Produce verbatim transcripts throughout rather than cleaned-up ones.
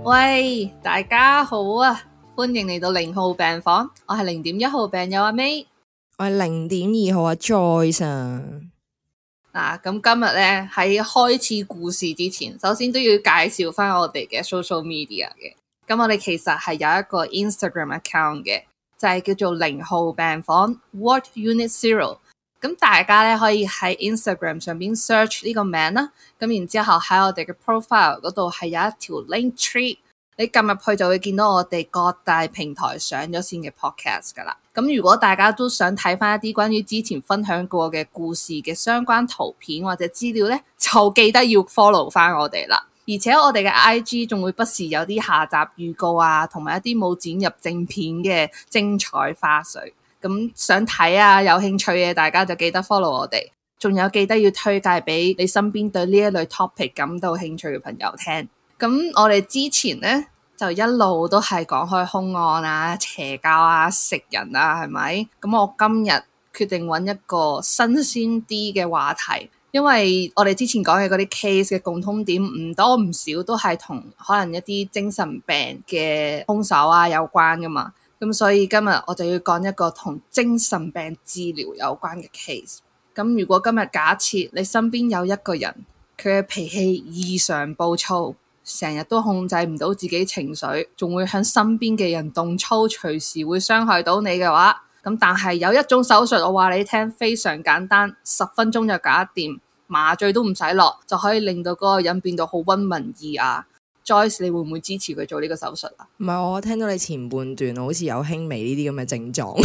喂，大家好啊，歡迎嚟到零號病房，我係零點一號病友阿 May， 我係零點二號阿 Joyce 啊。 嗱，咁今日咧喺開始故事之前，首先都要介紹翻我哋嘅 social media 嘅。咁我哋其實係有一個 Instagram account 嘅，就係叫做零號病房 Ward Unit Zero。咁大家咧可以喺 Instagram 上邊 search 呢個名啦，咁然之後喺我哋嘅 profile 嗰度係有一條 link tree，你撳入去就會見到我哋各大平台上咗線嘅 podcast 噶啦。咁如果大家都想睇翻一啲關於之前分享過嘅故事嘅相關圖片或者資料咧，就記得要 follow 翻我哋啦。而且我哋嘅 I G 仲會不時有啲下集預告啊，同埋一啲冇剪入正片嘅精彩花絮。咁想睇啊，有興趣嘅大家就記得 follow 我哋，仲有記得要推介俾你身邊對呢一類 topic 感到興趣嘅朋友聽。咁我哋之前呢，就一路都係講開兇案啊、邪教啊、食人啊，係咪？咁我今日決定揾一個新鮮啲嘅話題，因為我哋之前講嘅嗰啲 case 嘅共通點唔多唔少都係同可能一啲精神病嘅兇手啊有關噶嘛。咁所以今日我就要講一個同精神病治療有關嘅 case。咁如果今日假設你身邊有一個人，佢嘅脾氣異常暴躁，成日都控制唔到自己情緒，仲會向身邊嘅人動粗，隨時會傷害到你嘅話，咁但係有一種手術我話你聽非常簡單，十分鐘就搞得掂，麻醉都唔使落，就可以令到嗰個人變到好溫文爾雅。Joyce， 你會唔會支持佢做呢個手術啊？ 唔係，我聽到你前半段好似有輕微呢啲咁嘅症狀。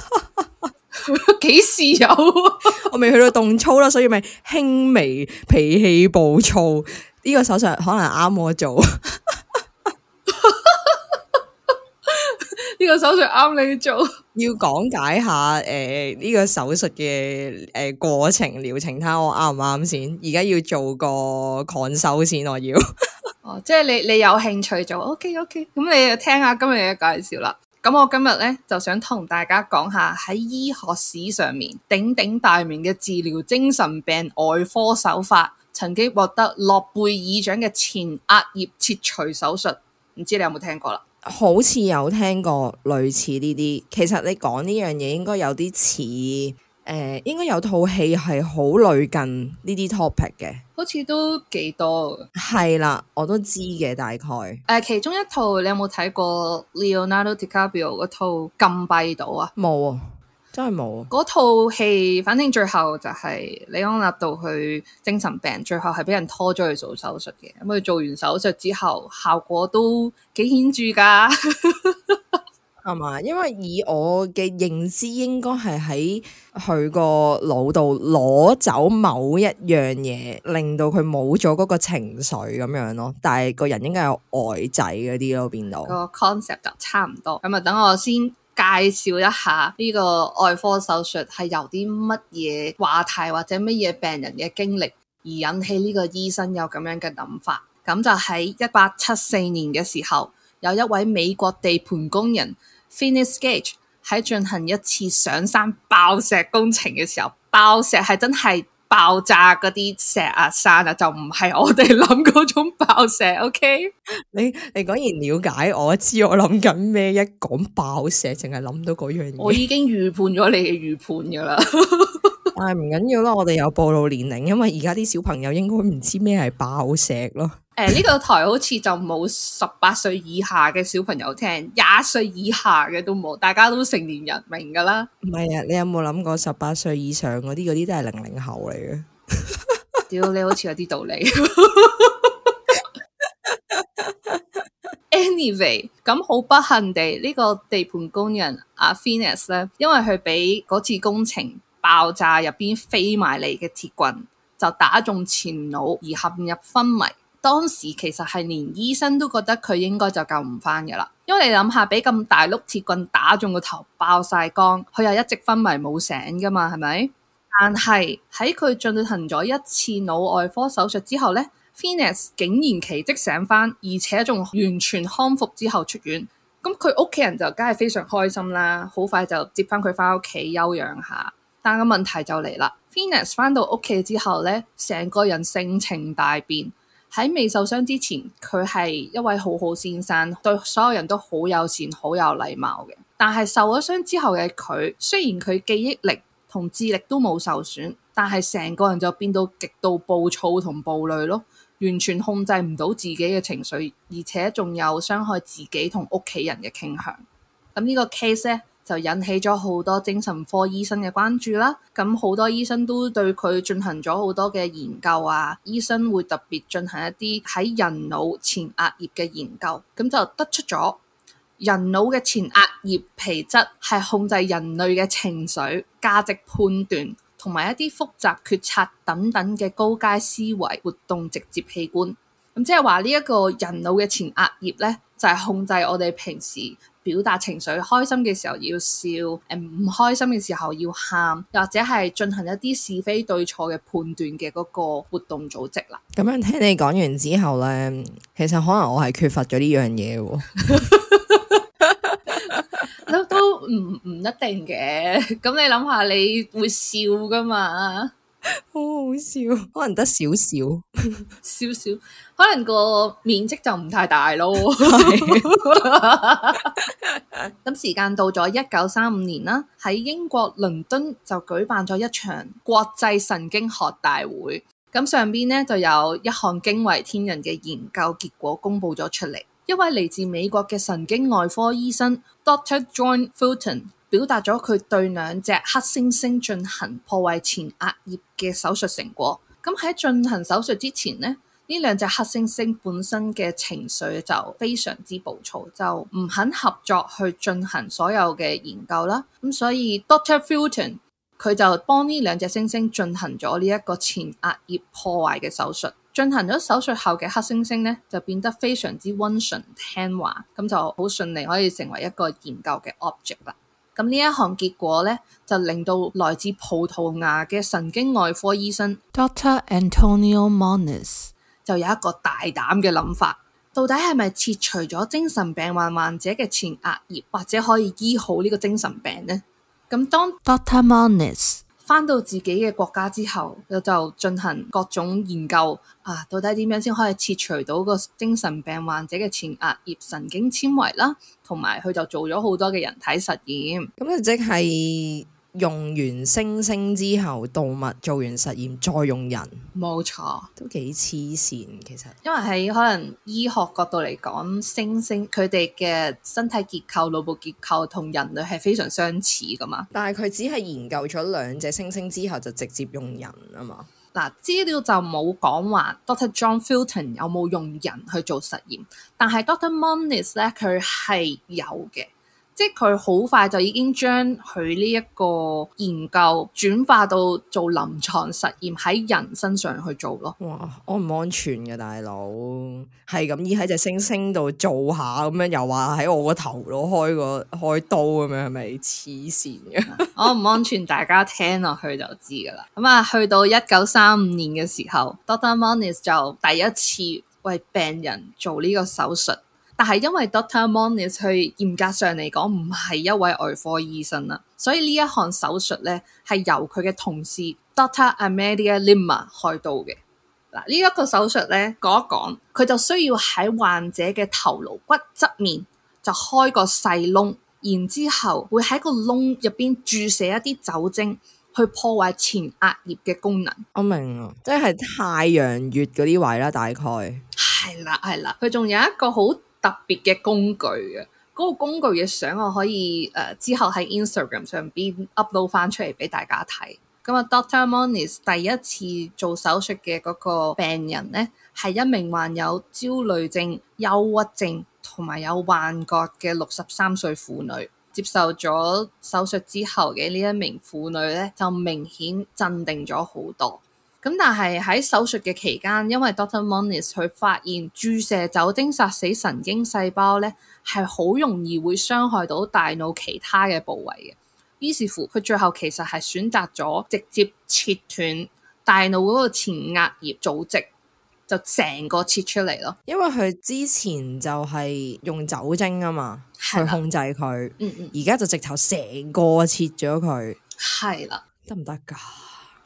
幾時有？ 我未去到動粗啦，所以咪輕微脾氣暴躁。呢個手術可能啱我做。 呢個手術啱你做。 要講解下誒呢個手術嘅誒過程療程，睇下我啱唔啱先。而家要做個 consult 先，我要。 哦，即係你你有興趣做 OK OK，咁你就聽下今日嘅介紹啦。咁我今日咧就想同大家講下喺醫學史上面鼎鼎大名嘅治療精神病外科手法，曾經獲得諾貝爾獎嘅前額葉切除手術，唔知你有冇聽過啦？ 好似有聽過類似呢啲。其實你講呢樣嘢應該有啲似誒，應該有套戲係好類近呢啲 topic 嘅， 好似都幾多嘅。 係啦，我都知嘅大概。誒、 呃，其中一套你有冇睇過 Leonardo DiCaprio 嗰套《禁閉島》啊？ 冇啊，真係冇啊。 嗰套戲反正最後就係李安納度去精神病，最後係俾人拖咗去做手術嘅。咁佢做完手術之後，效果都幾顯著噶。 係嘛？因為以我嘅認知，應該係喺佢個腦度攞走某一樣嘢，令到佢冇咗嗰個情緒咁樣咯。但係個人應該有呆仔嗰啲咯，變到個 concept 就差唔多。咁啊，等我先介紹一下呢個外科手術係由啲乜嘢話題或者乜嘢病人嘅經歷而引起呢個醫生有咁樣嘅諗法。咁就喺一八七四年嘅時候，有一位美國地盤工人 Phineas Gage 喺進行一次上山爆石工程嘅時候，爆石係真係爆炸嗰啲石啊山啊，就唔係我哋諗嗰種爆石。OK， 你你果然了解我，知我諗緊咩？一講爆石，淨係諗到嗰樣嘢。 我已經預判咗你嘅預判噶啦。 但係唔緊要啦，我哋有暴露年齡，因為而家啲小朋友應該唔知咩係爆石咯。 誒、呃，呢、這個台好似就冇十八歲以下嘅小朋友聽，廿歲以下嘅都冇，大家都成年人明噶啦。 唔係啊，你有冇諗過十八歲以上嗰啲嗰啲都係零零後嚟嘅？ 屌，你好似有啲道理。Anyway，咁好不幸地，呢、這個地盤工人阿 Phineas 咧，因為佢俾嗰次工程爆炸入邊飛埋嚟嘅鐵棍就打中前腦而陷入昏迷。當時其實係連醫生都覺得佢應該就救唔翻嘅啦，因為你諗下，俾咁大碌鐵棍打中個頭爆晒光，佢又一直昏迷冇醒噶嘛，係咪？但係喺佢進行咗一次腦外科手術之後呢， Phineas 竟然奇蹟醒翻，而且仲完全康復之後出院。咁佢屋企人就梗係非常開心啦，好快就接翻佢翻屋企休養下。但個問題就嚟啦，Phineas 翻到屋企之後呢，成個人性情大變。 喺未受傷之前，佢係一位好好先生，對所有人都好友善、好有禮貌嘅。但係受咗傷之後嘅佢，雖然佢記憶力同智力都冇受損，但係成個人就變到極度暴躁同暴戾咯，完全控制唔到自己嘅情緒，而且仲有傷害自己同屋企人嘅傾向。咁呢個 case 咧，就引起咗好多精神科醫生嘅關注啦。咁好多醫生都對佢進行咗好多嘅研究啊。醫生會特別進行一啲喺人腦前額葉嘅研究，咁就得出咗人腦嘅前額葉皮質係控制人類嘅情緒、價值判斷同埋一啲複雜決策等等嘅高階思維活動直接器官。咁即係話呢一個人腦嘅前額葉咧，就係、是、控制我哋平時表達情緒，開心嘅時候要笑，誒唔開心嘅時候要喊，或者係進行一啲是非對錯嘅判斷嘅嗰個活動組織啦。 咁樣聽你講完之後咧，其實可能我係缺乏咗呢樣嘢喎。 都都唔唔一定嘅。咁你諗下，你會笑噶嘛？ 好好笑，可能得少少， 少少，可能個面積就唔太大咯。咁時間到咗一九三五年啦，喺英國倫敦就舉辦咗一場國際神經學大會。咁上邊呢就有一項驚為天人嘅研究結果公布咗出嚟。一位嚟自美國嘅神經外科醫生 Doctor John Fulton 表達咗佢對兩隻黑猩猩進行破壞前額葉嘅手術成果。咁喺進行手術之前呢，呢兩隻黑猩猩本身嘅情緒就非常之暴躁，就唔肯合作去進行所有嘅研究啦。咁所以 Doctor Fulton 佢就幫呢兩隻猩猩進行咗呢一個前額葉破壞嘅手術。進行咗手術後嘅黑猩猩咧，就變得非常之溫順聽話，咁就好順利可以成為一個研究嘅 object 啦。咁呢一項結果咧，就令到來自葡萄牙嘅神經外科醫生 Doctor Antonio Moniz 就有一個大膽嘅諗法，到底係咪切除咗精神病患患者嘅前額葉，或者可以醫好呢個精神病呢？咁當 Doctor Moniz翻到自己嘅國家之後，就就進行各種研究啊，到底點樣先可以切除到個精神病患者嘅前額葉神經纖維啦，同埋佢就做咗好多嘅人體實驗。 咁就即係用完猩猩之後，動物做完實驗再用人， 冇錯， 都幾黐線其實。 因為喺可能醫學角度嚟講，猩猩佢哋嘅身體結構、腦部結構同人類係非常相似噶嘛。 但係佢只係研究咗兩隻猩猩之後就直接用人啊嘛。 嗱，資料就冇講話 Doctor John Fulton 有冇用人去做實驗，但係 Doctor Moniz 咧佢係有嘅。即係佢好快就已經將佢呢一個研究轉化到做臨床實驗喺人身上去做咯。 哇，安唔安全嘅大佬？係咁依喺隻猩猩度做下咁樣，又話喺我個頭度開個開刀咁樣，係咪黐線嘅？ 安唔安全大家聽落去就知噶啦。咁啊，去到一九三五年嘅時候，Doctor Moniz 就第一次為病人做呢個手術。但係因為 Doctor Moniz 佢嚴格上嚟講唔係一位外科醫生啦，所以呢一項手術咧係由佢嘅同事 Doctor Amelia Lima 開刀嘅。嗱，呢一個手術咧講一講，佢就需要喺患者嘅頭顱骨側面就開個細窿，然之後會喺個窿入邊注射一啲酒精去破壞前額葉嘅功能。 我明啊，即係太陽穴嗰啲位啦，大概係啦係啦，佢仲有一個好特別嘅工具嘅，嗰、那個工具嘅相我可以誒、呃、之後喺 Instagram 上邊 upload 翻出嚟俾大家睇。咁啊 Doctor Moniz 第一次做手術嘅嗰個病人咧，係一名患有焦慮症、憂鬱症同埋有幻覺嘅六十三歲婦女。接受咗手術之後嘅呢一名婦女咧，就明顯鎮定咗好多。咁但係喺手術嘅期間，因為 Doctor Moniz 佢發現注射酒精殺死神經細胞咧，係好容易會傷害到大腦其他嘅部位嘅。於是乎，佢最後其實係選擇咗直接切斷大腦嗰個前額葉組織，就成個切出嚟咯。 因為佢之前就係用酒精啊嘛，去控制佢。嗯嗯，而家就直頭成個切咗佢。 係啦， 得唔得㗎？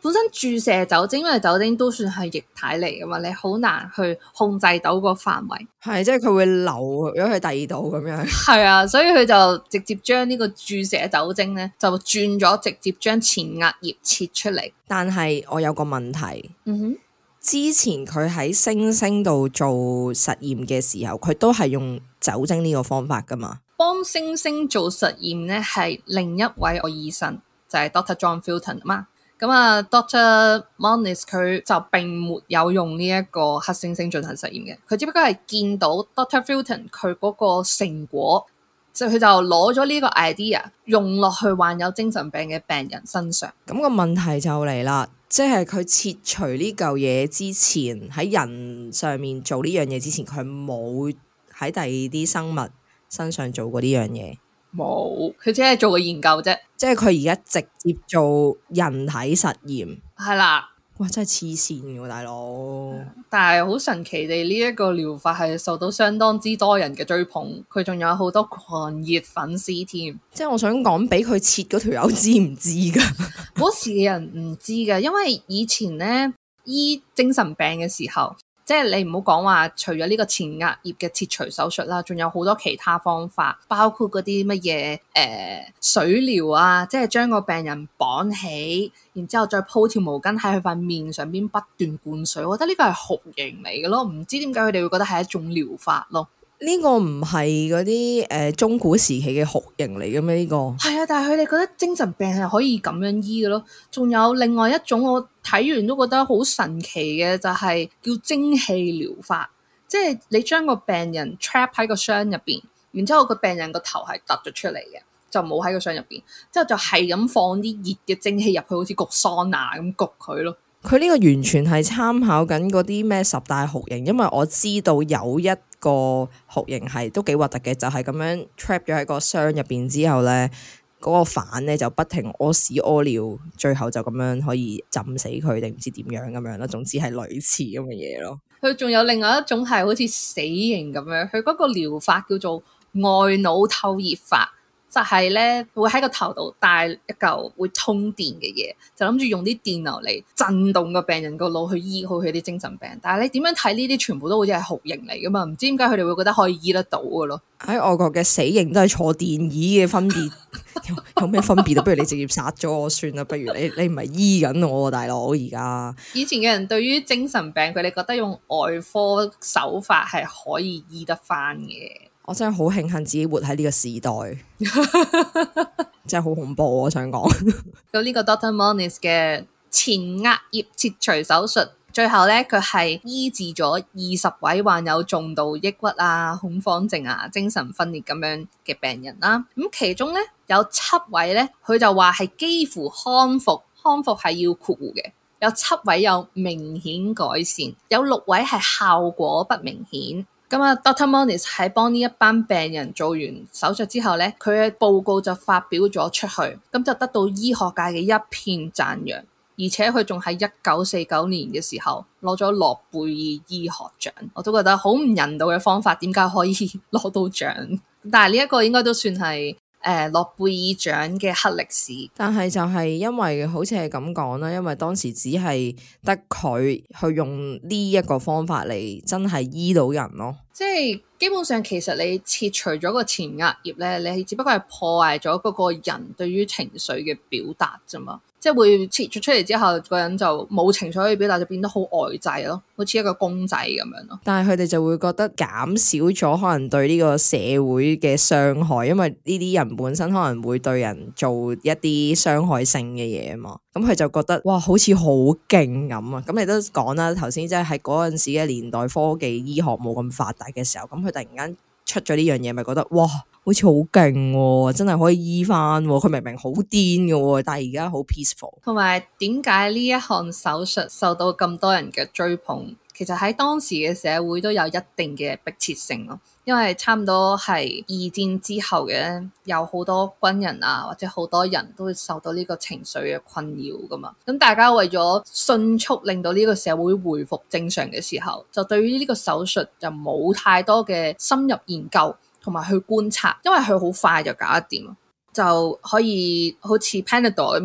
本身注射酒精，因為酒精都算係液體嚟噶嘛，你好難去控制到個範圍。 係，即係佢會流咗去第二度咁樣。 係啊，所以佢就直接將呢個注射酒精咧，就轉咗直接將前額葉切出嚟。 但係我有個問題， 嗯哼， 之前佢喺猩猩度做實驗嘅時候，佢都係用酒精呢個方法噶嘛？ 幫猩猩做實驗咧，係另一位我醫生，就係、是、doctor John Fulton 嘛。咁啊 doctor Moniz 佢就並沒有用呢一個黑猩猩進行實驗嘅，佢只不過係見到 doctor Fulton 佢嗰個成果，就佢就攞咗呢個 idea 用落去患有精神病嘅病人身上。 咁個問題就嚟啦，即係佢切除呢嚿嘢之前，喺人上面做呢樣嘢之前，佢冇喺第二啲生物身上做過呢樣嘢。 冇，佢只係做個研究啫。 即係佢而家直接做人體實驗。 係啦， 哇，真係黐線喎，大佬！ 但係好神奇地，呢、這、一個療法係受到相當之多人嘅追捧，佢仲有好多狂熱粉絲添。 即係我想講，俾佢切嗰條友知唔知噶？ 嗰時嘅人唔知噶，因為以前咧醫精神病嘅時候。即係你唔好講話，除咗呢個前額葉嘅切除手術啦，仲有好多其他方法，包括嗰啲乜嘢誒水療啊，即係將個病人綁起，然之後再鋪條毛巾喺佢塊面上邊不斷灌水。我覺得呢個係酷刑嚟嘅咯，唔知點解佢哋會覺得係一種療法咯。呢個唔係嗰啲誒中古時期嘅酷刑嚟嘅咩？呢個係啊，但係佢哋覺得精神病係可以咁樣醫嘅咯。仲有另外一種我睇完都覺得好神奇嘅，就係叫蒸汽療法，即係你將個病人 trap 喺個箱入邊，然之後個病人個頭係突咗出嚟嘅，就冇喺個箱入邊，之後就係咁放啲熱嘅蒸汽入去，好似焗桑拿咁焗佢咯。 佢呢個完全係參考緊嗰啲咩十大酷刑，因為我知道有一個酷刑係都幾核突嘅，就係、是、咁樣 trap 咗喺個箱入邊之後咧，嗰、那個犯咧就不停屙屎屙尿，最後就咁樣可以浸死佢定唔知點樣咁樣咯。總之係類似咁嘅嘢咯。佢仲有另外一種係好似死刑咁樣，佢嗰個療法叫做外腦透熱法。就係咧，會喺個頭度帶一嚿會通電嘅嘢，就諗住用啲電流嚟震動個病人個腦去醫好佢啲精神病。但係你點樣睇呢啲，全部都好似係酷刑嚟噶嘛？唔知點解佢哋會覺得可以醫得到嘅咯？ 喺外國嘅死刑都係坐電椅嘅分別，有咩分別啊？不如你直接殺咗我算啦，不如你你唔係醫緊我，大佬而家。以前嘅人對於精神病，佢哋覺得用外科手法係可以醫得翻嘅。我真係好慶幸自己活喺呢個時代，真係好恐怖。我想講，咁呢個 doctor Moniz 嘅前額葉切除手術，最後咧佢係醫治咗二十位患有重度抑鬱啊、恐慌症啊、精神分裂咁樣嘅病人啦。咁其中咧有七位咧，佢就話係幾乎康復，康復係要括弧嘅。有七位有明顯改善，有六位係效果不明顯。咁啊 doctor Moniz 喺幫呢一班病人做完手術之後咧，佢嘅報告就發表咗出去，咁就得到醫學界嘅一片讚揚，而且佢仲喺一九四九年嘅時候攞咗諾貝爾醫學獎，我都覺得好唔人道嘅方法，點解可以攞到獎？但係呢一個應該都算係誒諾貝爾獎嘅黑歷史，但係就係因為好似係咁講啦，因為當時只係得佢去用呢一個方法嚟真係醫到人咯。即係基本上其實你切除咗個前額葉咧，你只不過係破壞咗嗰個人對於情緒嘅表達啫嘛。即係會切咗出嚟之後，個人就冇情緒可以表達，就變得好呆滯咯，好似一個公仔咁樣咯。但係佢哋就會覺得減少咗可能對呢個社會嘅傷害，因為呢啲人本身可能會對人做一啲傷害性嘅嘢啊嘛。咁佢就覺得哇，好似好勁咁啊！咁你都講啦，頭先即係喺嗰陣時嘅年代，科技醫學冇咁發達嘅時候，咁佢突然間出咗呢樣嘢，咪覺得哇，好似好勁喎，真係可以醫翻喎。佢明明好癲嘅，但係而家好 peaceful。同埋點解呢一項手術受到咁多人嘅追捧？其實喺當時嘅社會都有一定嘅迫切性咯，因為差唔多係二戰之後嘅，有好多軍人啊，或者好多人都會受到呢個情緒嘅困擾噶嘛。咁大家為咗迅速令到呢個社會回復正常嘅時候，就對於呢個手術就冇太多嘅深入研究同埋去觀察，因為佢好快就搞得掂，就可以好似 Panadol 咁樣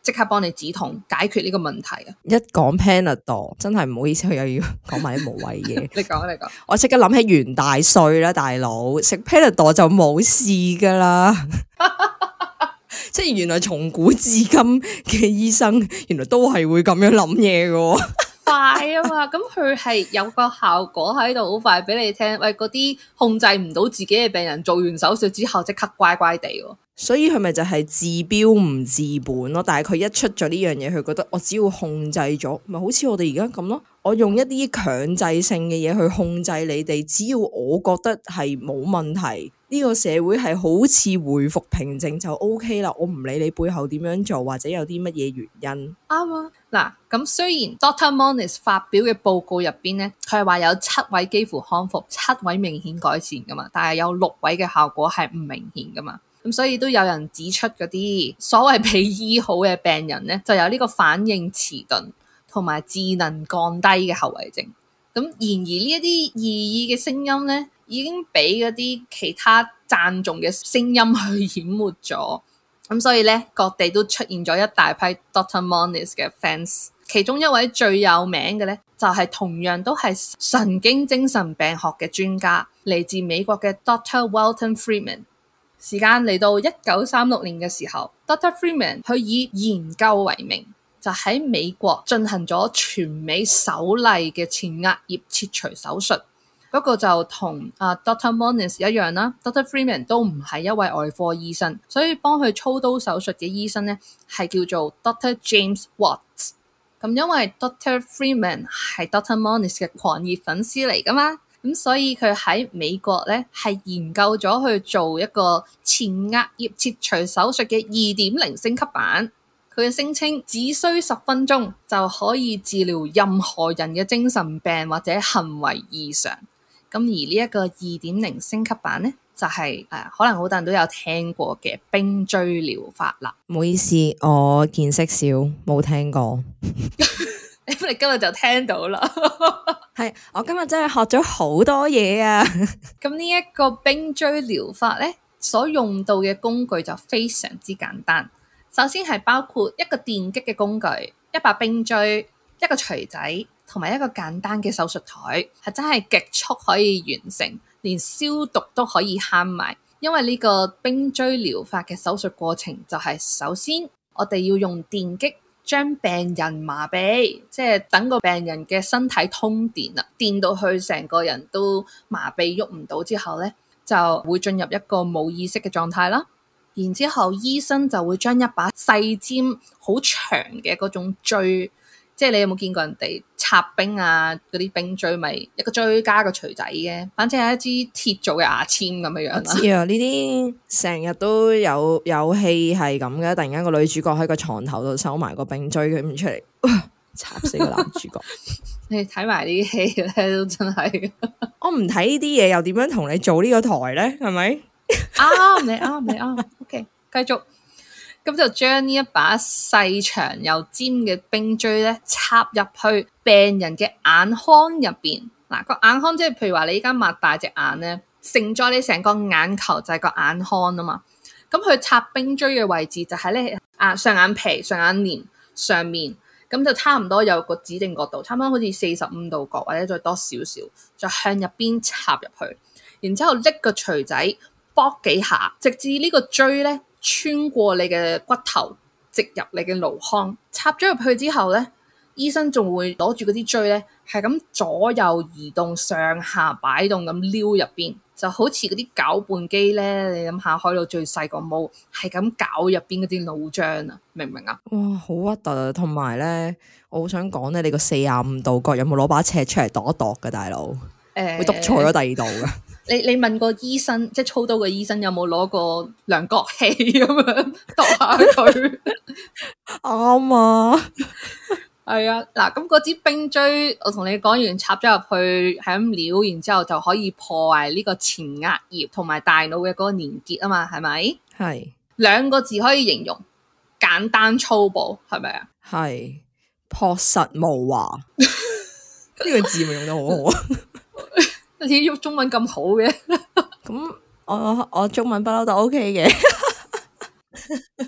即刻幫你止痛解決呢個問題啊！ 一講 Panadol 真係唔好意思，佢又要講埋啲無謂嘢。 你講你講， 我即刻諗起袁大帥啦，大佬食 Panadol 就冇事噶啦。即係原來從古至今嘅醫生，原來都係會咁樣諗嘢嘅。 快啊嘛，咁佢係有個效果喺度，好快俾你聽。喂，嗰啲控制唔到自己嘅病人做完手術之後即刻乖乖地喎。 所以佢咪就係治標唔治本咯。但係佢一出咗呢樣嘢，佢覺得我只要控制咗，咪好似我哋而家咁咯。我用一啲強制性嘅嘢去控制你哋，只要我覺得係冇問題，呢個社會係好似回復平靜就 O K 啦。我唔理你背後點樣做或者有啲乜嘢原因。 啱啊！嗱，咁雖然 Doctor Moniz 發表嘅報告入邊咧，佢係話有七位幾乎康復，七位明顯改善噶嘛，但係有六位嘅效果係唔明顯噶嘛。咁所以都有人指出嗰啲所謂被醫好嘅病人咧，就有呢個反應遲鈍同埋智能降低嘅後遺症。咁然而呢一啲異議嘅聲音咧，已經俾嗰啲其他讚頌嘅聲音去淹沒咗。咁所以咧，各地都出現咗一大批 Doctor Moniz 嘅 fans。其中一位最有名嘅咧，就係、是、同樣都係神經精神病學嘅專家，嚟自美國嘅 Doctor Welton Freeman。時間嚟到一九三六年嘅時候 ，Doctor Freeman 佢以研究為名，就喺美國進行咗全美首例嘅前額葉切除手術。不過就同啊 Doctor Moniz 一樣啦 ，Doctor Freeman 都唔係一位外科醫生，所以幫佢操刀手術嘅醫生咧係叫做 Doctor James Watts。咁因為 Doctor Freeman 係 Doctor Moniz 嘅狂熱粉絲嚟噶嘛，咁所以佢喺美國咧係研究咗去做一個前額葉切除手術嘅二點零升級版。佢嘅聲稱只需十分鐘就可以治療任何人嘅精神病或者行為異常。咁而呢一個二點零升級版咧，就係、是、誒、呃，可能好多人都有聽過嘅冰錐療法啦。 唔好意思，我見識少，冇聽過。 咁你今日就聽到啦。 係，我今日真係學咗好多嘢啊！ 咁呢一個冰錐療法咧，所用到嘅工具就非常之簡單。首先係包括一個電擊嘅工具、一把冰錐、一個錘仔，同埋一個簡單嘅手術台，係真係極速可以完成，連消毒都可以慳埋。因為呢個冰錐療法嘅手術過程就係首先我哋要用電擊將病人麻痹，即係等個病人嘅身體通電啦，電到佢成個人都麻痹喐唔到之後咧，就會進入一個冇意識嘅狀態啦。然之後醫生就會將一把細尖好長嘅嗰種錐，即係你有冇見過人哋插冰啊？嗰啲冰錐咪一個錐加個錘仔嘅，反正係一支鐵做嘅牙籤咁樣樣啦。知啊， 呢啲成日都有有戲係咁嘅，突然間個女主角喺個床頭度收埋個冰錐佢唔出嚟，插死個男主角。 你睇埋呢啲戲咧，都真係我唔睇呢啲嘢，又點樣同你做呢個台咧？係咪？ 啱，你啱，你啱。OK，繼續。咁就將呢一把細長又尖嘅冰錐咧插入去病人嘅眼眶入邊。嗱，個眼眶即係譬如話你依家擘大隻眼咧，承載你成個眼球就係個眼眶啊嘛。咁佢插冰錐嘅位置就喺咧眼上眼皮、上眼簾上面，咁就差唔多有個指定角度，差唔多好似四十五度角或者再多少少，就向入邊插入去。然之後拎個錘仔搏幾下，直至呢個錐咧穿過你嘅骨頭，直入你嘅顱腔，插咗入去之後咧，醫生仲會攞住嗰啲錐咧，係咁左右移動、上下擺動咁撩入邊，就好似嗰啲攪拌機咧，你諗下開到最細個模，係咁攪入邊嗰啲腦漿啊，明唔明啊？ 哇，好核突啊！同埋咧，我好想講咧，你個四十五度角有冇攞把尺出嚟度一度嘅大佬？誒、欸，會篤錯咗第二度噶。 你你問個醫生，即係操刀嘅醫生有冇攞個量角器咁樣度下佢？ 啱啊， 係啊，嗱，咁嗰支冰錐，我同你講完插咗入去，係咁撩，然之後就可以破壞呢個前額葉同埋大腦嘅嗰個連結啊嘛，係咪？ 係兩個字可以形容，簡單粗暴，係咪啊？ 係樸實無華，呢個字咪用得好好啊！ 你啲中文咁好嘅， 咁我我中文不嬲都 OK 嘅。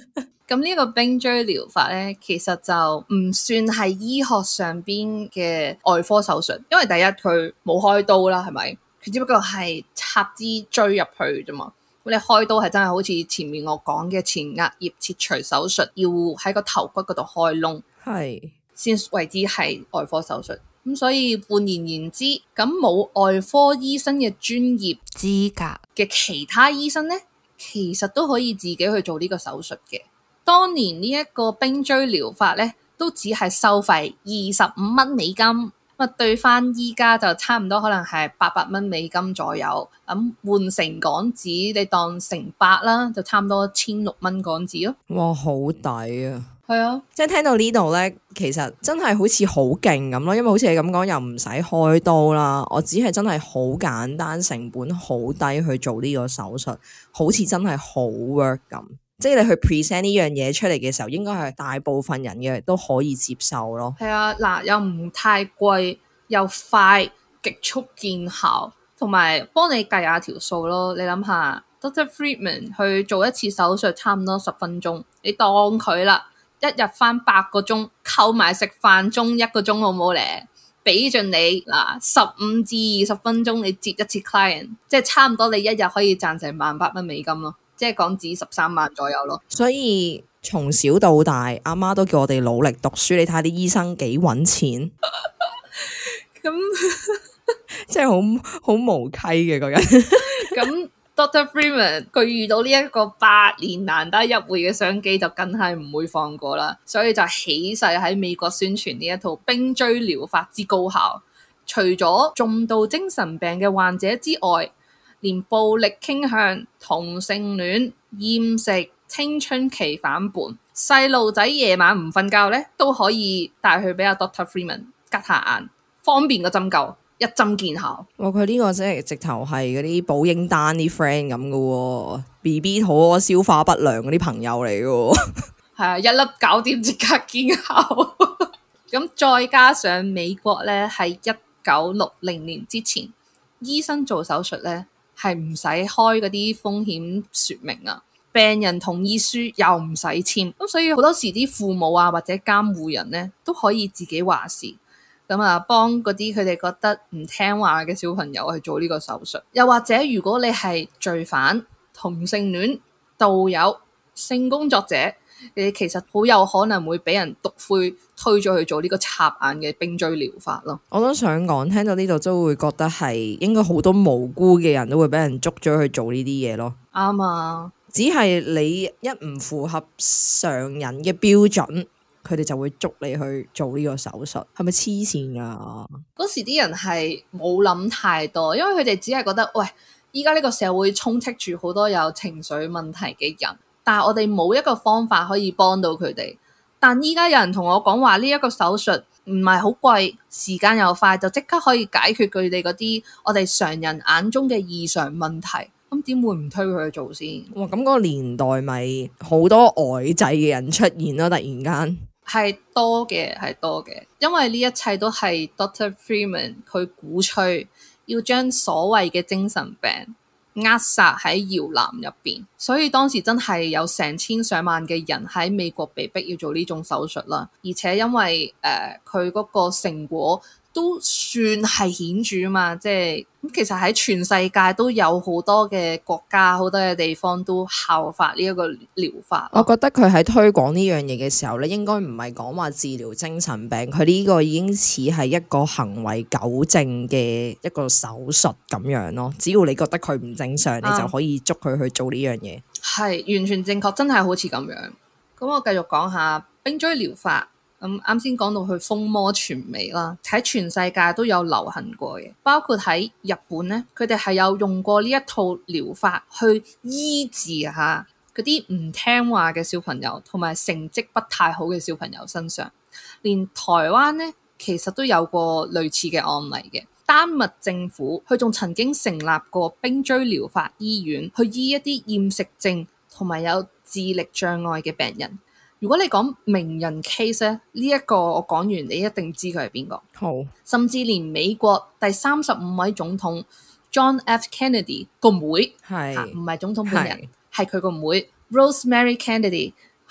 咁呢個冰錐療法咧，其實就唔算係醫學上邊嘅外科手術，因為第一佢冇開刀啦，係咪？佢只不過係插支錐入去啫嘛。咁你開刀係真係好似前面我講嘅前額葉切除手術，要喺個頭骨嗰度開窿， 係先為之係外科手術。咁所以換言言之，咁冇外科醫生嘅專業資格嘅其他醫生呢，其實都可以自己去做呢個手術嘅。當年呢一個冰錐療法呢，都只係收費二十五蚊美金，咁啊對翻依家就差唔多可能係八百蚊美金左右，咁換成港紙你當成百啦，就差唔多千六蚊港紙咯。 哇，好抵啊！ 係啊， 即係聽到呢度咧，其實真係好似好勁咁咯，因為好似你咁講又唔使開刀啦，我只係真係好簡單，成本好低去做呢個手術，好似真係好 work 咁。即係你去 present 呢樣嘢出嚟嘅時候，應該係大部分人嘅都可以接受咯。 係啊，嗱又唔太貴，又快，極速見效，同埋幫你計下條數咯。你諗下 ，Doctor Friedman 去做一次手術差唔多十分鐘，你當佢啦。一日翻八個鐘，扣埋食飯鐘一個鐘好唔好咧？俾盡你嗱十五至二十分鐘，你接一次 client， 即係差唔多你一日可以賺成萬八蚊美金咯，即係港紙十三萬左右咯。所以從小到大，阿媽都叫我哋努力讀書。你睇下啲醫生幾揾錢，咁即係好好無稽嘅個人。 咁Doctor Friedman 佢遇到呢一個百年難得一會嘅商機，就梗係唔會放過啦，所以就起勢喺美國宣傳呢一套冰錐療法之高效。除咗重度精神病嘅患者之外，連暴力傾向、同性戀、厭食、青春期反叛、細路仔夜晚唔瞓覺咧，都可以帶去俾阿 Doctor Friedman 吉下眼，方便個針灸。一針見效。 哇！佢呢個真係直頭係嗰啲保嬰丹啲 friend 咁嘅喎 ，B B 肚屙消化不良嗰啲朋友嚟嘅喎。 係啊，一粒搞掂即刻見效。咁再加上美國咧，喺一九六零年之前，醫生做手術咧係唔使開嗰啲風險説明啊，病人同意書又唔使簽，咁所以好多時啲父母啊或者監護人咧都可以自己話事。咁啊，幫嗰啲佢哋覺得唔聽話嘅小朋友去做呢個手術，又或者如果你係罪犯、同性戀、道友、性工作者，你其實好有可能會俾人篤灰推咗去做呢個插眼嘅冰錐療法咯。 我都想講，聽到呢度都會覺得係應該好多無辜嘅人都會俾人捉咗去做呢啲嘢咯。 啱啊， 只係你一唔符合常人嘅標準，佢哋就會捉你去做呢個手術，係咪黐線噶？ 嗰時啲人係冇諗太多，因為佢哋只係覺得，喂，依家呢個社會充斥住好多有情緒問題嘅人，但係我哋冇一個方法可以幫到佢哋。但依家有人同我講話呢一個手術唔係好貴，時間又快，就即刻可以解決佢哋嗰啲我哋常人眼中嘅異常問題，咁點會唔推佢去做先？ 哇！咁嗰個年代咪好多呆滯嘅人出現咯，突然間。 係多嘅，係多嘅，因為呢一切都係 Doctor Friedman 佢鼓吹要將所謂嘅精神病扼殺喺搖籃入邊，所以當時真係有成千上萬嘅人喺美國被逼要做呢種手術啦，而且因為誒佢嗰個成果都算係顯著啊嘛，即係咁其實喺全世界都有好多嘅國家、好多嘅地方都效法呢一個療法。 我覺得佢喺推廣呢樣嘢嘅時候咧，應該唔係講話治療精神病，佢呢個已經似係一個行為糾正嘅一個手術咁樣咯。只要你覺得佢唔正常，你就可以捉佢去做呢樣嘢。 係完全正確，真係好似咁樣。咁我繼續講下冰錐療法。咁啱先講到佢風魔全美啦，喺全世界都有流行過嘅，包括喺日本咧，佢哋係有用過呢一套療法去醫治下嗰啲唔聽話嘅小朋友，同埋成績不太好嘅小朋友身上。連台灣咧，其實都有過類似嘅案例嘅。丹麥政府佢仲曾經成立過冰錐療法醫院，去醫一啲厭食症同埋有智力障礙嘅病人。如果你講名人 case 咧，呢、這、一個我講完，你一定知佢係邊個。 好， 甚至連美國第三十五位總統 John F. Kennedy 個妹， 係唔係總統本人，係佢個妹 Rosemary Kennedy，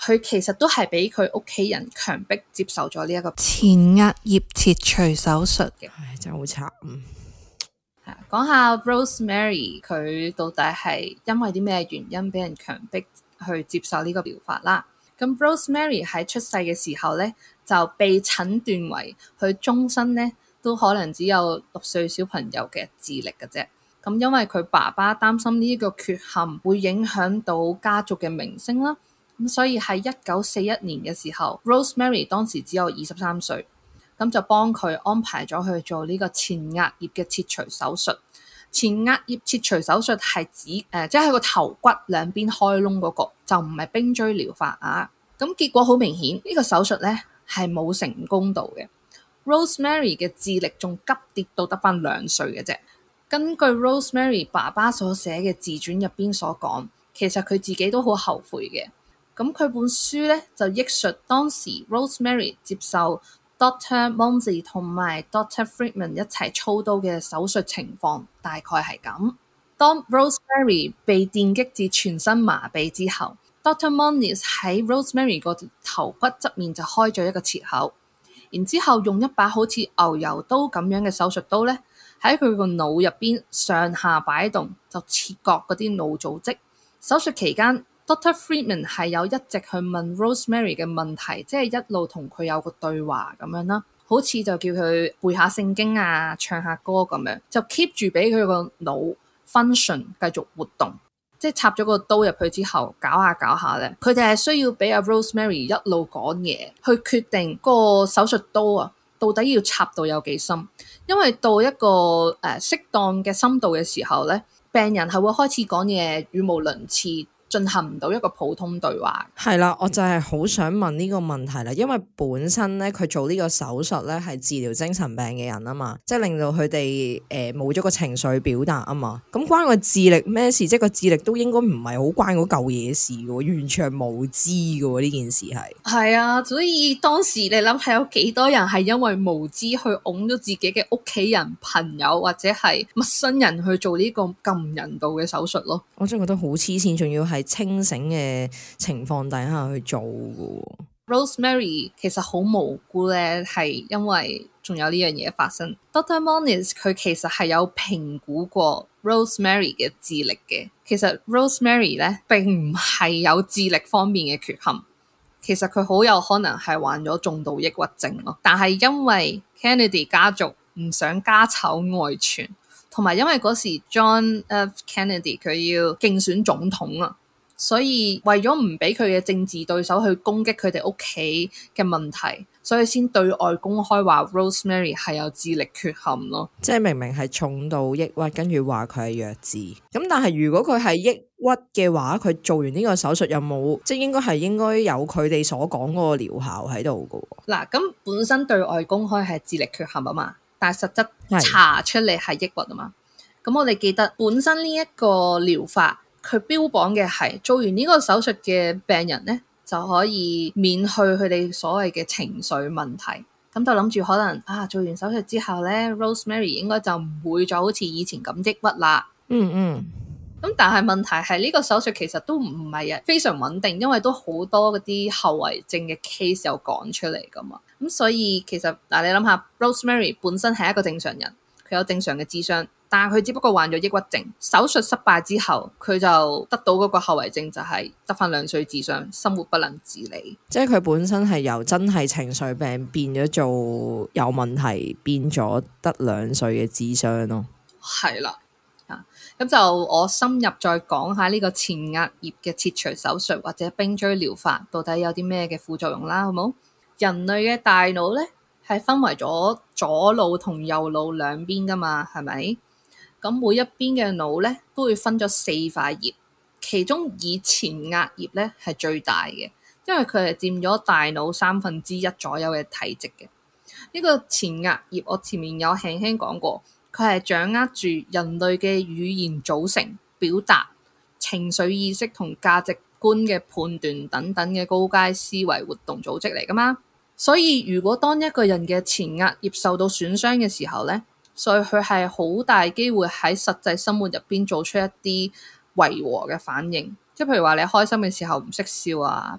佢其實都係俾佢屋企人強迫接受咗呢一個前額葉切除手術嘅。 唉，真係好慘。 講下 Rosemary 佢到底係因為啲咩原因俾人強迫去接受呢個療法啦。咁 Rosemary 喺出世嘅時候咧就被診斷為佢終身咧都可能只有六歲小朋友嘅智力嘅啫。咁因為佢爸爸擔心呢個缺陷會影響到家族嘅名聲啦，咁所以喺一九四一年嘅時候 Rosemary 當時只有二十三歲，咁就幫佢安排咗去做呢個前額葉嘅切除手術。前額葉切除手術係指誒、呃，即係個頭骨兩邊開窿嗰、那個，就唔係冰錐療法啊。咁結果好明顯，呢、這個手術咧係冇成功到嘅。Rosemary 嘅智力仲急跌到得返兩歲嘅啫。根據 Rosemary 爸爸所寫嘅自傳入邊所講，其實佢自己都好後悔嘅。咁佢本書咧就憶述當時 Rosemary 接受Doctor Monzi 同埋 Doctor Friedman 一齊操刀嘅手術情況大概係咁。當 Rosemary 被電擊至全身麻痹之後， Doctor Monzi 喺 Rosemary 個頭骨側面就開咗一個切口，然之後用一把好似牛油刀咁樣嘅手術刀咧喺佢個腦入邊上下擺動，就切割嗰啲腦組織。手術期間Doctor Friedman 係有一直去問 Rosemary 嘅問題，即係一路同佢有個對話咁樣啦，好似就叫佢背下聖經啊，唱下歌咁樣，就 keep 住俾佢個腦 function 繼續活動。即係插咗個刀入去之後，搞下搞下咧，佢哋係需要俾阿 Rosemary 一路講嘢，去決定個手術刀啊到底要插到有幾深，因為到一個誒、呃、適當嘅深度嘅時候咧，病人係會開始講嘢，語無倫次，進行唔到一個普通對話。 係啦，我就係好想問呢個問題啦，因為本身咧佢做呢個手術咧係治療精神病嘅人啊嘛，即係令到佢哋誒冇咗個情緒表達啊嘛，咁關個智力咩事？即係個智力都應該唔係好關嗰嚿嘢事嘅，完全係無知嘅呢件事係。係啊，所以當時你諗係有幾多人係因為無知去擁咗自己嘅屋企人、朋友或者係陌生人去做呢個咁唔人道嘅手術咯？我真係覺得好黐線，仲要係清醒嘅情況底下去做嘅。Rosemary 其實好無辜咧，係因為仲有呢樣嘢發生。Doctor Moniz 佢其實係有評估過 Rosemary 嘅智力嘅。其實 Rosemary 咧並唔係有智力方面嘅缺陷，其實佢好有可能係患咗重度抑鬱症咯。但係因為 Kennedy 家族唔想家醜外傳，同埋因為嗰時 John F Kennedy 佢要競選總統啊。所以為咗唔俾佢嘅政治對手去攻擊佢哋屋企嘅問題，所以先對外公開話 Rosemary 係有智力缺陷咯。即係明明係重度抑鬱，跟住話佢係弱智。咁但係如果佢係抑鬱嘅話，佢做完呢個手術有冇即係應該係應該有佢哋所講嗰個療效喺度㗎？嗱，咁本身對外公開係智力缺陷啊嘛，但係實質查出嚟係抑鬱啊嘛。咁我哋記得本身呢一個療法，佢標榜嘅係做完呢個手術嘅病人咧，就可以免去佢哋所謂嘅情緒問題。咁就諗住可能啊，做完手術之後咧 ，Rosemary 應該就唔會再好似以前咁抑鬱啦。嗯嗯。咁但係問題係呢個手術其實都唔係啊非常穩定，因為都好多嗰啲後遺症嘅 case 有講出嚟噶嘛。咁所以其實嗱，你諗下 Rosemary 本身係一個正常人，佢有正常嘅智商。但係佢只不過患咗抑鬱症，手術失敗之後，佢就得到嗰個後遺症，就係得返兩歲智商，生活不能自理。即係佢本身係由真係情緒病變咗做有問題，變咗得兩歲嘅智商咯。係啦，啊，咁就我深入再講下呢個前額葉嘅切除手術或者冰錐療法到底有啲咩嘅副作用啦，好冇？人類嘅大腦咧係分為咗左腦同右腦兩邊噶嘛，係咪？咁每一邊嘅腦咧都會分咗四塊葉，其中以前額葉咧係最大嘅，因為佢係佔咗大腦三分之一左右嘅體積嘅。呢個前額葉我前面有輕輕講過，佢係掌握住人類嘅語言組成、表達、情緒意識同價值觀嘅判斷等等嘅高階思維活動組織嚟噶嘛。所以如果當一個人嘅前額葉受到損傷嘅時候咧，所以佢係好大機會喺實際生活入邊做出一啲違和嘅反應，即係譬如話你開心嘅時候唔識笑啊，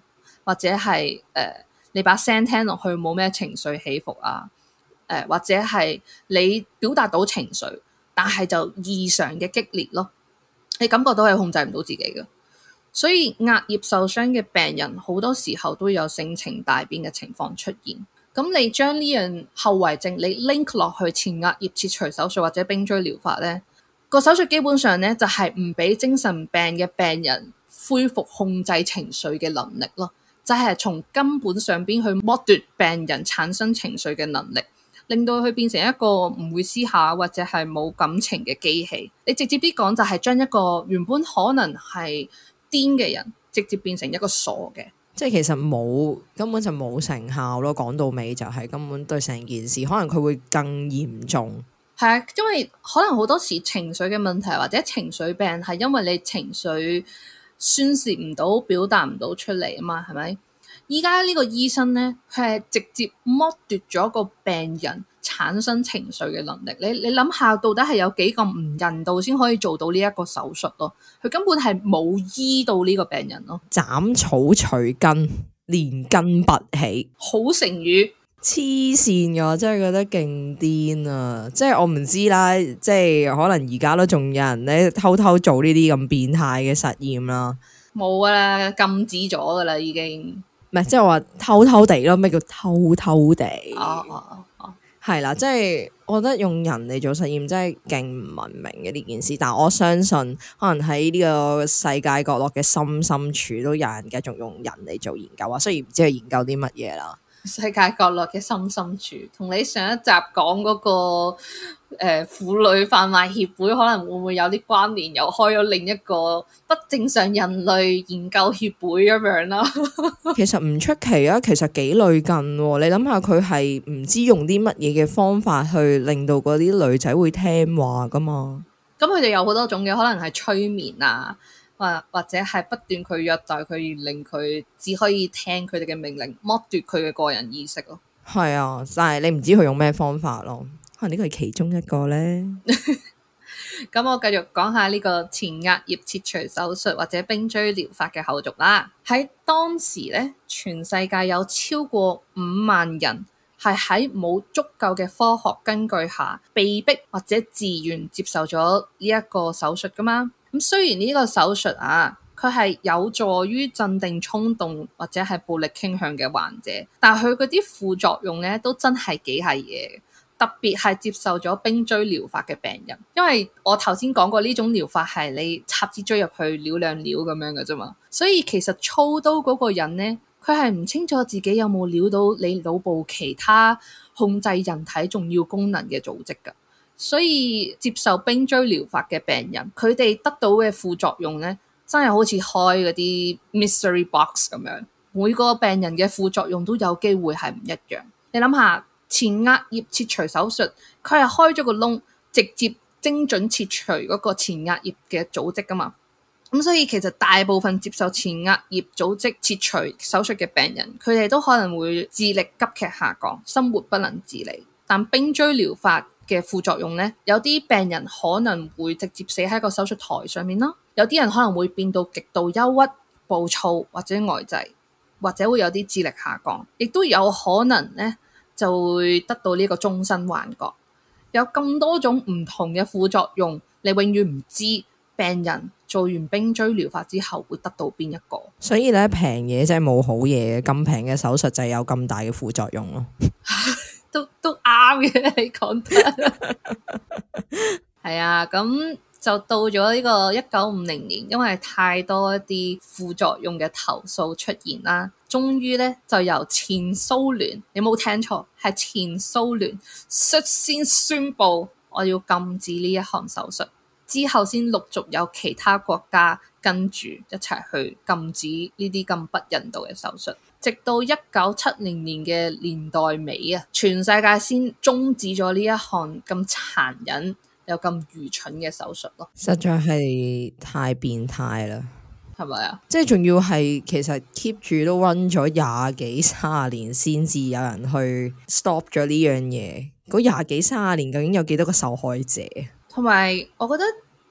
或者係誒、呃、你把聲聽落去冇咩情緒起伏啊，誒、呃、或者係你表達到情緒，但係就異常嘅激烈咯，你感覺到係控制唔到自己嘅。所以額葉受傷嘅病人好多時候都有性情大變嘅情況出現。咁你將呢樣後遺症你 link 落去前額葉切除手術或者冰錐療法咧，個手術基本上咧就係唔俾精神病嘅病人恢復控制情緒嘅能力咯，就係、是、從根本上邊去剝奪病人產生情緒嘅能力，令到佢變成一個唔會思考或者係冇感情嘅機器。你直接啲講就係將一個原本可能係癲嘅人直接變成一個傻嘅。 即係其實冇根本就冇成效咯，講到尾就係根本對成件事可能佢會更嚴重。 係啊，因為可能好多時情緒嘅問題或者情緒病係因為你情緒宣泄唔到、表達唔到出嚟啊嘛，係咪？依家呢個醫生咧，佢係直接剝奪咗個病人產生情緒嘅能力。你你諗下，到底係有幾咁唔人道先可以做到呢一個手術咯？佢根本係冇醫到呢個病人咯。 斬草除根，連根拔起， 好成語。 黐線㗎，我真係覺得勁癲啊！即係我唔知啦，即係可能而家都仲有人咧偷偷做呢啲咁變態嘅實驗啦。 冇噶啦，禁止咗噶啦，已經。 唔係，即係話偷偷地咯。咩叫偷偷地？ 哦哦哦， 係啦，即係我覺得用人嚟做實驗真係勁唔文明嘅呢件事。但我相信可能喺呢個世界角落嘅深深處都有人繼續用人嚟做研究啊。雖然唔知佢研究啲乜嘢啦。世界角落嘅深深處，同你上一集講嗰、那個誒、呃、婦女販賣協會可能會唔會有啲關聯？又開咗另一個不正常人類研究協會咁樣啦。 其實唔出奇啊，其實幾類近、啊。你諗下，佢係唔知用啲乜嘢嘅方法去令到嗰啲女仔會聽話噶嘛？ 咁佢哋有好多種嘅，可能係催眠啊。或或者係不斷佢虐待佢，令佢只可以聽佢哋嘅命令，剝奪佢嘅個人意識咯。 係啊，但係你唔知佢用咩方法咯，可能呢個係其中一個咧。 咁我繼續講下呢個前額葉切除手術或者冰錐療法嘅後續啦。喺當時咧，全世界有超過五萬人係喺冇足夠嘅科學根據下，被逼或者自願接受咗呢一個手術噶嘛。咁雖然呢個手術啊，佢係有助於鎮定衝動或者係暴力傾向嘅患者，但係佢嗰啲副作用咧都真係幾係嘢，特別係接受咗冰錐療法嘅病人，因為我頭先講過呢種療法係你插支錐入去撩兩撩咁樣嘅啫嘛，所以其實操刀嗰個人咧，佢係唔清楚自己有冇撩到你腦部其他控制人體重要功能嘅組織㗎。所以接受冰錐療法嘅病人，佢哋得到嘅副作用咧，真係好似開嗰啲 mystery box 咁樣，每個病人嘅副作用都有機會係唔一樣。你諗下，前額葉切除手術，佢係開咗個窿，直接精準切除嗰個前額葉嘅組織噶嘛。咁所以其實大部分接受前額葉組織切除手術嘅病人，佢哋都可能會智力急劇下降，生活不能自理。但冰錐療法嘅副作用咧，有啲病人可能會直接死喺個手術台上面啦，有啲人可能會變到極度憂鬱、暴躁或者呆滯，或者會有啲智力下降，亦都有可能咧就會得到呢個終身幻覺。有咁多種唔同嘅副作用，你永遠唔知病人做完冰錐療法之後會得到邊一個。所以咧，平嘢真係冇好嘢，咁平嘅手術就係有咁大嘅副作用咯。 都都啱嘅，你講得係啊。咁就到咗呢個一九五零年，因為太多一啲副作用嘅投訴出現啦，終於咧就由前蘇聯，你冇聽錯，係前蘇聯率先宣布我要禁止呢一項手術，之後先陸續有其他國家跟住一齊去禁止呢啲咁不人道嘅手術。直到一九七零年嘅年代尾啊，全世界先終止咗呢一項咁殘忍又咁愚蠢嘅手術咯。 實在係太變態啦， 係咪啊？ 即係仲要係其實 keep 住都 run 咗廿幾卅年先至有人去 stop 咗呢樣嘢。嗰廿幾卅年究竟有幾多個受害者？ 同埋我覺得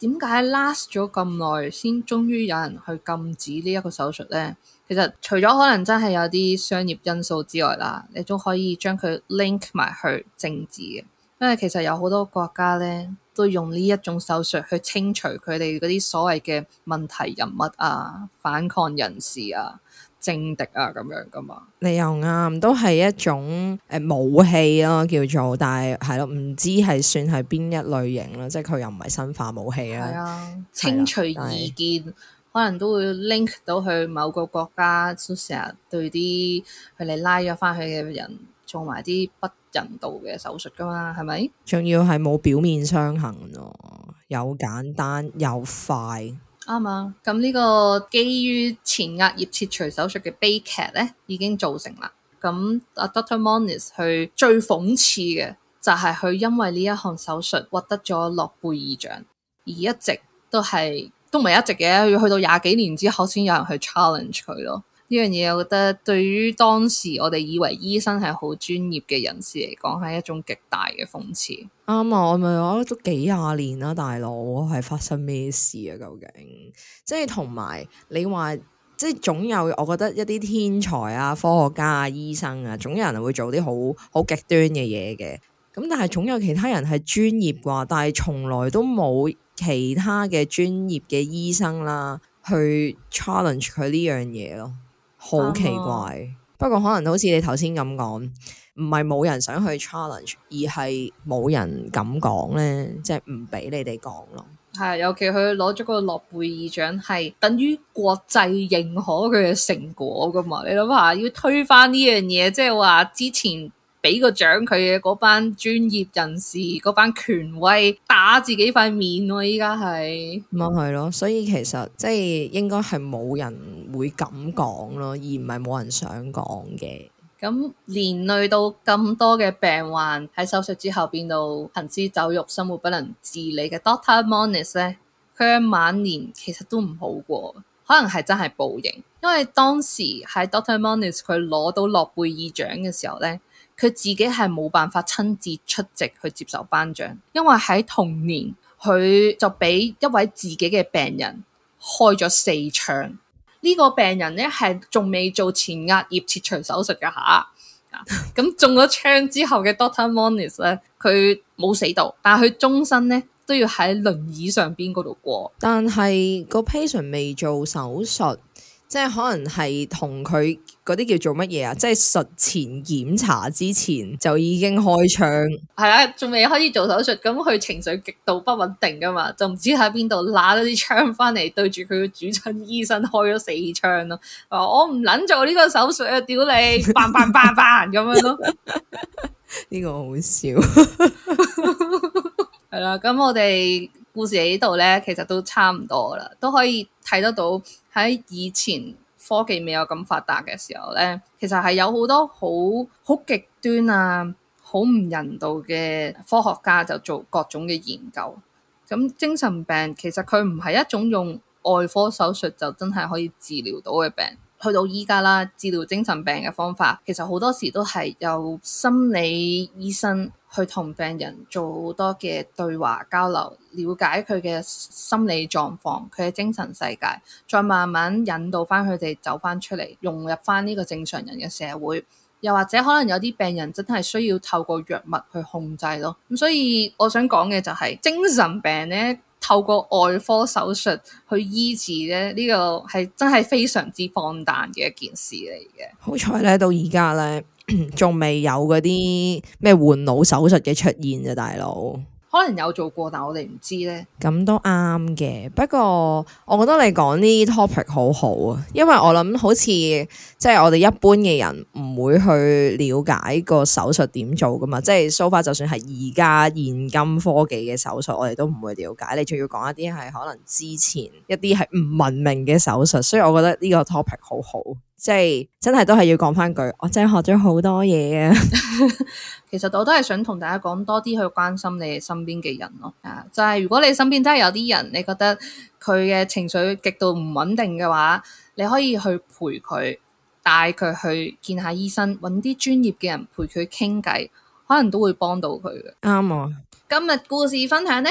點解 last 咗咁耐先終於有人去禁止呢一個手術呢？其實除咗可能真係有啲商業因素之外啦，你都可以將佢 link 埋去政治嘅，因為其實有好多國家呢都用呢一種手術去清除佢哋嗰啲所謂嘅問題人物啊、反抗人士啊、政敵啊咁樣噶嘛。 你又啱，都係一種誒、呃、武器咯，叫做，但係係咯，唔知係算係邊一類型啦，即係佢又唔係生化武器啦。 係啊，清除意見。可能都會 link 到去某個國家，都成日對啲佢哋拉咗翻去嘅人做埋啲不人道嘅手術噶嘛，係咪？ 仲要係冇表面傷痕咯，又簡單又快。 啱啊！咁呢個基於前額葉切除手術嘅悲劇咧，已經造成啦。咁阿 Doctor Moniz 去最諷刺嘅就係佢因為呢一項手術獲得咗諾貝爾獎，而一直都係。都唔係一直嘅，要去到廿幾年之後先有人去 challenge 佢咯。呢樣嘢我覺得對於當時我哋以為醫生係好專業嘅人士嚟講，係一種極大嘅諷刺。 啱啊！我咪話都幾廿年啦，大佬係發生咩事啊？究竟即係同埋你話，即係總有我覺得一啲天才啊、科學家啊、醫生啊，總有人會做啲好好極端嘅嘢嘅。咁但係總有其他人係專業啩，但係從來都冇其他嘅專業嘅醫生啦，去 challenge 佢呢樣嘢咯，好奇怪。嗯、不過可能好似你頭先咁講，唔係冇人想去 challenge，而係冇人敢講咧，即係唔俾你哋講咯。 係，尤其佢攞咗個諾貝爾獎，係等於國際認可佢嘅成果噶嘛？你諗下，要推翻呢樣嘢，即係話之前俾個獎佢嘅嗰班專業人士、嗰班權威打自己塊面喎，依家係咪係咯，所以其實即係應該係冇人會咁講咯，而唔係冇人想講嘅。 咁連累到咁多嘅病患喺手術之後變到行屍走肉、生活不能自理嘅 Doctor Moniz 咧，佢嘅晚年其實都唔好過，可能係真係報應，因為當時喺 Doctor Moniz 佢攞到諾貝爾獎嘅時候咧。佢自己係冇辦法親自出席去接受頒獎，因為喺同年佢就俾一位自己嘅病人開咗四槍。呢、這個病人咧係仲未做前額葉切除手術嘅吓，咁中咗槍之後嘅 Doctor Moniz 咧，佢冇死到，但係佢終身咧都要喺輪椅上邊嗰度過。 但係個 patient 未做手術。即係可能係同佢嗰啲叫做乜嘢啊？即係術前檢查之前就已經開槍， 係啊，仲未開始做手術，咁佢情緒極度不穩定噶嘛，就唔知喺邊度拿咗啲槍翻嚟對住佢嘅主診醫生開咗四槍咯。我唔捻做呢個手術啊！屌你，嘭嘭嘭嘭咁樣咯。 呢個好笑。 係啦，咁我哋故事喺呢度咧，其實都差唔多啦，都可以睇得到。喺以前科技未有咁發達嘅時候咧，其實係有好多好好極端啊、好唔人道嘅科學家就做各種嘅研究。咁精神病其實佢唔係一種用外科手術就真係可以治療到嘅病。去到依家啦，治療精神病嘅方法其實好多時都係由心理醫生去同病人做好多嘅對話交流，了解佢嘅心理狀況、佢嘅精神世界，再慢慢引導翻佢哋走翻出嚟，融入翻呢個正常人嘅社會。又或者可能有啲病人真係需要透過藥物去控制咯。咁所以我想講嘅就係、是、精神病咧，透過外科手術去醫治咧，呢、這個係真係非常之荒誕嘅一件事嚟嘅。 好彩咧，到而家咧仲未有嗰啲咩換腦手術嘅出現啊，大佬。 可能有做過，但我哋唔知咧。咁都啱嘅，不過我覺得你講呢啲 topic 好好啊，因為我諗好似即係我哋一般嘅人唔會去了解個手術點做噶嘛，即係 so far 就算係而家現今科技嘅手術，我哋都唔會了解。你仲要講一啲係可能之前一啲係唔文明嘅手術，所以我覺得呢個 topic 好好。即係真係都係要講翻句，我真係學咗好多嘢啊！ 其實我都係想同大家講多啲去關心你身邊嘅人咯。啊，就係、是、如果你身邊真係有啲人，你覺得佢嘅情緒極度唔穩定嘅話，你可以去陪佢，帶佢去見下醫生，揾啲專業嘅人陪佢傾偈，可能都會幫到佢嘅。 啱啊！ 今日故事分享呢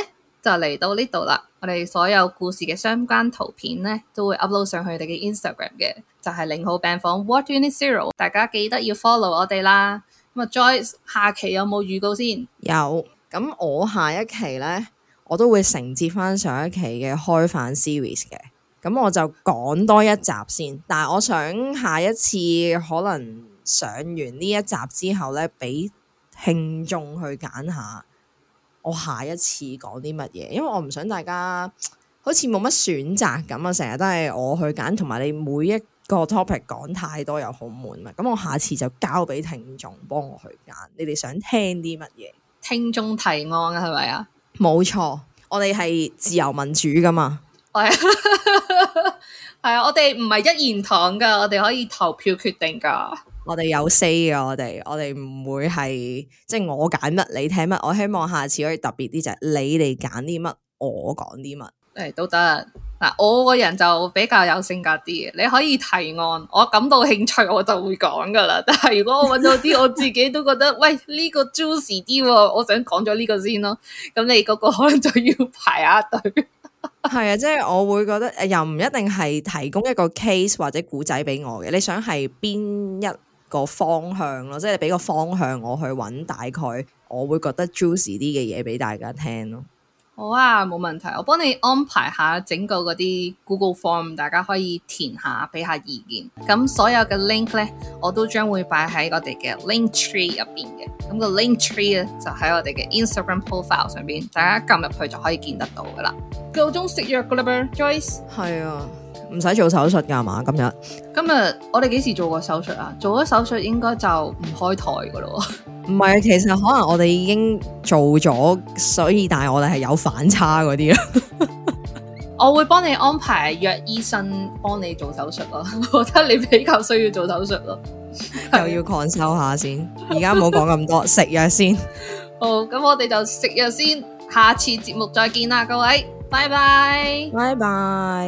就嚟到呢度啦。我哋所有故事嘅相關圖片咧都會 upload 上去我哋嘅 Instagram 嘅，就係零號病房 Ward Unit Zero。大家記得要 follow 我哋啦。咁啊，Joyce 下期有冇預告先？ 有。咁我下一期咧，我都會承接翻上一期嘅開飯 series 嘅。咁我就講多一集先，但係我想下一次可能上完呢一集之後咧，俾聽眾去揀下我下一次講啲乜嘢，因為我唔想大家好似冇乜選擇咁啊，成日都係我去揀，同埋你每一個 topic 講太多又好悶嘛。咁我下次就交俾聽眾幫我去揀，你哋想聽啲乜嘢？ 聽眾提案啊，係咪啊？ 冇錯，我哋係自由民主噶嘛。 係啊，我哋唔係一言堂噶，我哋可以投票決定噶。 我哋有 say 噶，我哋我哋唔會係即係我揀乜你聽乜。我希望下次可以特別啲，就係你哋揀啲乜，我講啲乜。 誒，都得嗱，我個人就比較有性格啲嘅，你可以提案，我感到興趣我就會講噶啦。但係如果我揾到啲我自己都覺得喂呢個 juicy 啲，我想講咗呢個先咯，咁你嗰個可能就要排下隊。 係啊，即係我會覺得誒，又唔一定係提供一個 case 或者故仔俾我嘅。你想係邊一個方向咯？即係你俾個方向我去揾，大概我會覺得 juicy 啲嘅嘢俾大家聽咯。 好啊，冇問題，我幫你安排下整個嗰啲 Google Form， 大家可以填下，俾下意見。咁所有嘅 link 咧，我都將會擺喺我哋嘅 link tree 入邊嘅。咁個 link tree 咧就喺我哋嘅 Instagram profile 上邊，大家撳入去就可以見得到噶啦。夠鐘食藥噶啦噃 Joyce。 係啊，唔使做手術噶嘛？今日今日我哋幾時做過手術啊？做咗手術應該就唔開台噶咯。 唔係，其實可能我哋已經做咗，所以但係我哋係有反差嗰啲咯。 我會幫你安排約醫生幫你做手術咯。我覺得你比較需要做手術咯。 又要 consult 下先，而家唔好講咁多，食藥先。 好，咁我哋就食藥先，下次節目再見啦，各位，拜拜， 拜拜。